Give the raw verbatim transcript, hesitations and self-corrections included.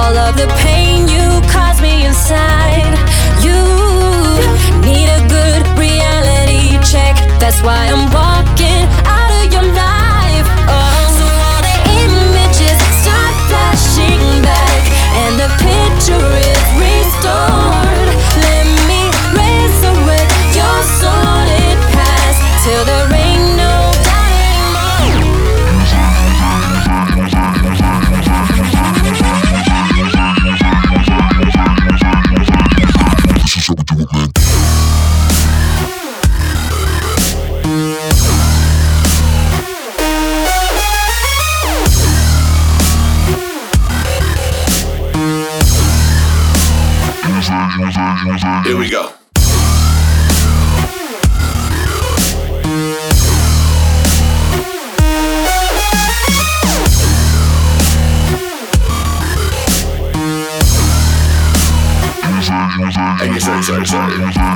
all of the pain you caused me inside. You need a good reality check. That's why I'm walking out of your life. Oh, so all the images start flashing back, and the picture is restored. Let me resurrect your sordid past till there ain't no doubt anymore. Here we go. Hey, sorry, sorry, sorry.